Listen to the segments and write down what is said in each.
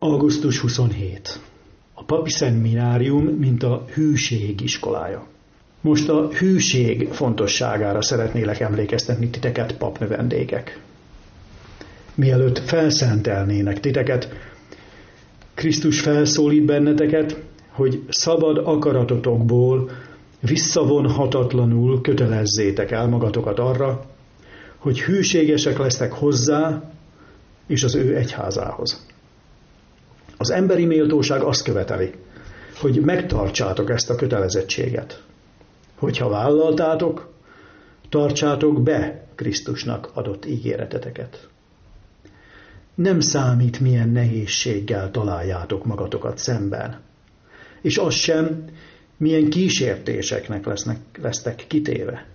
Augusztus 27. A papi szeminárium, mint a hűség iskolája. Most a hűség fontosságára szeretnélek emlékeztetni titeket, papnövendékek. Mielőtt felszentelnének titeket, Krisztus felszólít benneteket, hogy szabad akaratotokból visszavonhatatlanul kötelezzétek el magatokat arra, hogy hűségesek lesztek hozzá és az ő egyházához. Az emberi méltóság azt követeli, hogy megtartsátok ezt a kötelezettséget. Hogyha vállaltátok, tartsátok be Krisztusnak adott ígéreteteket. Nem számít, milyen nehézséggel találjátok magatokat szemben, és az sem, milyen kísértéseknek lesztek kitéve.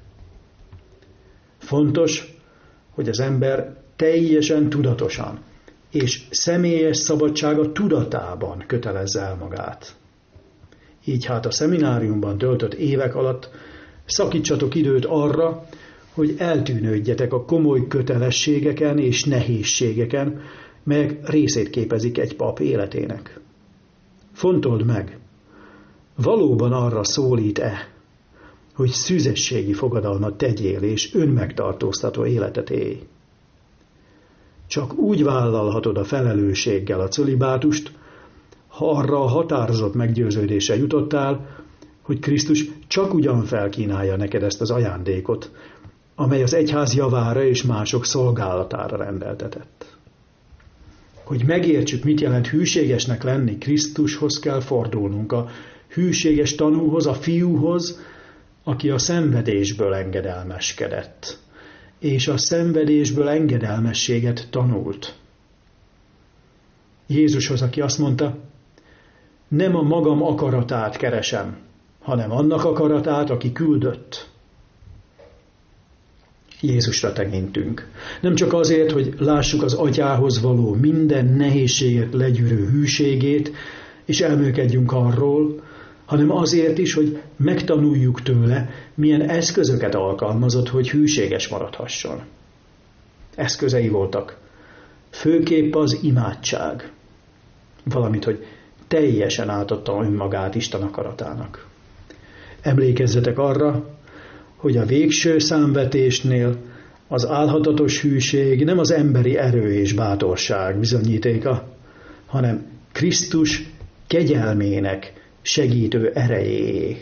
Fontos, hogy az ember teljesen tudatosan és személyes szabadsága tudatában kötelezze el magát. Így hát a szemináriumban töltött évek alatt szakítsatok időt arra, hogy eltűnődjetek a komoly kötelességeken és nehézségeken, melyek részét képezik egy pap életének. Fontold meg, valóban arra szólít-e, hogy szüzességi fogadalmat tegyél és önmegtartóztató életet élj. Csak úgy vállalhatod a felelősséggel a cölibátust, ha arra a határozott meggyőződésre jutottál, hogy Krisztus csak ugyan felkínálja neked ezt az ajándékot, amely az egyház javára és mások szolgálatára rendeltetett. Hogy megértsük, mit jelent hűségesnek lenni, Krisztushoz kell fordulnunk, a hűséges tanúhoz, a fiúhoz, aki a szenvedésből engedelmeskedett, és a szenvedésből engedelmességet tanult. Jézushoz, aki azt mondta, nem a magam akaratát keresem, hanem annak akaratát, aki küldött. Jézusra tekintünk. Nem csak azért, hogy lássuk az atyához való minden nehézséget legyűrő hűségét, és elmélkedjünk arról, hanem azért is, hogy megtanuljuk tőle, milyen eszközöket alkalmazott, hogy hűséges maradhasson. Eszközei voltak. Főképp az imádság. Valamint, hogy teljesen átadta önmagát Isten akaratának. Emlékezzetek arra, hogy a végső számvetésnél az álhatatos hűség nem az emberi erő és bátorság bizonyítéka, hanem Krisztus kegyelmének segítő erejé.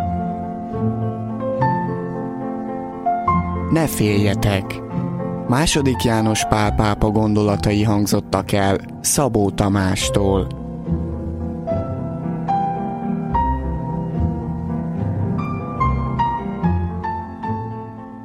Ne féljetek! II. János Pál pápa gondolatai hangzottak el Szabó Tamástól.